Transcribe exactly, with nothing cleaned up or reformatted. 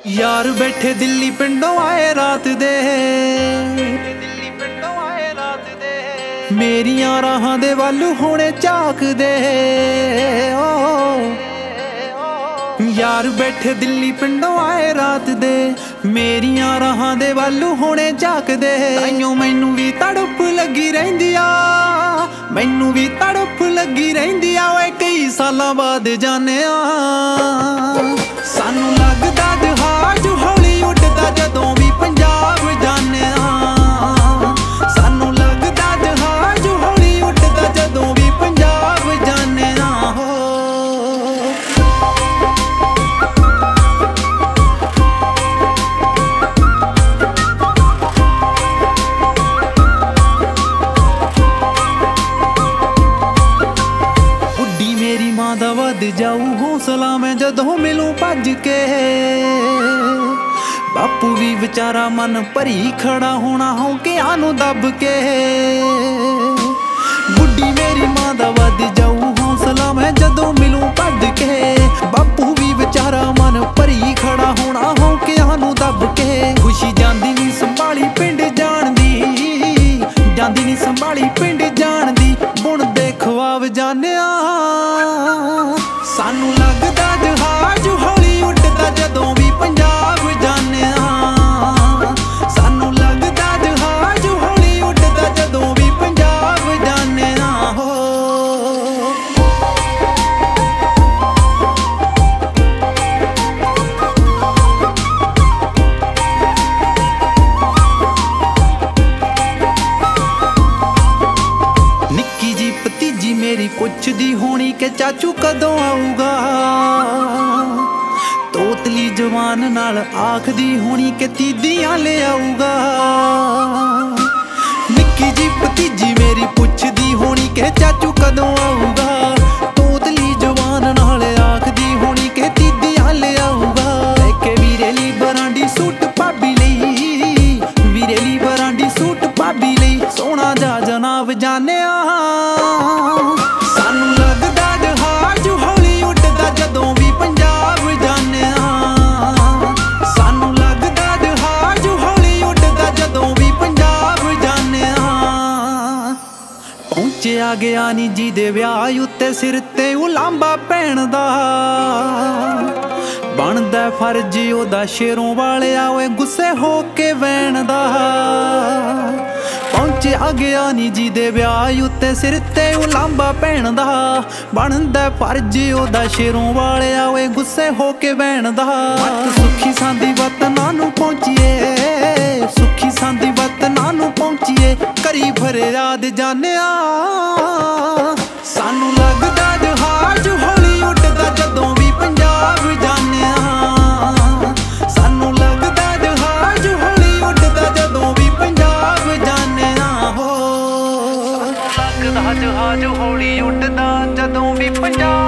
यार बैठे दिल्ली पिंडों आए रात दे, मेरियां राहां दे वालू होने झाक दे। यार बैठे दिल्ली पिंडों आए रात दे, मेरियां राहां दे वालू होने झाक दे। ताइयों मैनू भी तड़प लगी रहिंदी आ, मैनू भी तड़प लगी रहिंदी आ। ओए कई सालां बाद जाने आ, सानू लगदा जहाज हौली उड़दा जदों भी पंजाब जाने आ। सानू लगदा जहाज हौली उड़दा जदों भी पंजाब जाने आ। बुड्ढी मेरी मां दा वध जाऊ हौसला मैं जदों मिलूं भज के। बापू भी विचारा मन भरी खड़ा होना हौंकियां नूं दब के। बुड्ढी मेरी मां दा वध जाऊ हौसला मैं जदों मिलूं भज के। बापू भी विचारा मन भरी खड़ा होना हौंकियां नूं दब के। खुशी जांदी नहीं संभाली पिंड जाण दी, जांदी नहीं संभाली पिंड जाण दी। बुणदे ख्वाब जानिया सानू लगदा जहाज हौली उड़दा जदों भी पंजाब जाने आ। सानू लगदा जहाज हौली उड़दा जदों भी पंजाब जाने आ। निक्की जी भतीजी मेरी पुछदी होनी के चाचू कदों आऊगा। तोतली जवान नाल आखदी होनी के तीदियां ले आऊगा। निक्की जी भतीजी मेरी पुछदी होनी के चाचू कदों आऊगा। तोतली जवान नाल आखदी होनी के तीदियां ले आऊगा। लेके वीरे ली बरांडी सूट भाभी लई, वीरे ली बरांडी सूट भाभी लई। सोहना जा जनाब जाने आ, सानू लगदा जहाज हौली उड़दा जदों भी पंजाब जाने आ। सानू लगदा जहाज हौली उड़दा जदों भी पंजाब जाने आ। पहुंचिया गया नी जी दे विआह उत्ते सिर ते उलांबा पैण दा। बनदा फर्ज ओदा शेरों वालिया ओए गुस्से हो के वैण दा। पहुंचिया गया नी जी दे विआह उत्ते सिर ते उलांबा पैण दा। बनदा फर्ज ओदा शेरों वालिया ओए गुस्से हो के वैण दा। सुखी सांदी वतनां नूं पहुंचीए, सुखी सांदी वतनां नूं पहुंचीए। करी फरियाद जानिया सानू लगदा जहाज हौली उड़दा जदों भी पंजाब जाने आ। सानू लगदा जहाज हौली उड़दा जदों भी पंजाब जाने आ। हो लगदा जहाज हौली उड़दा जदों भी पंजाब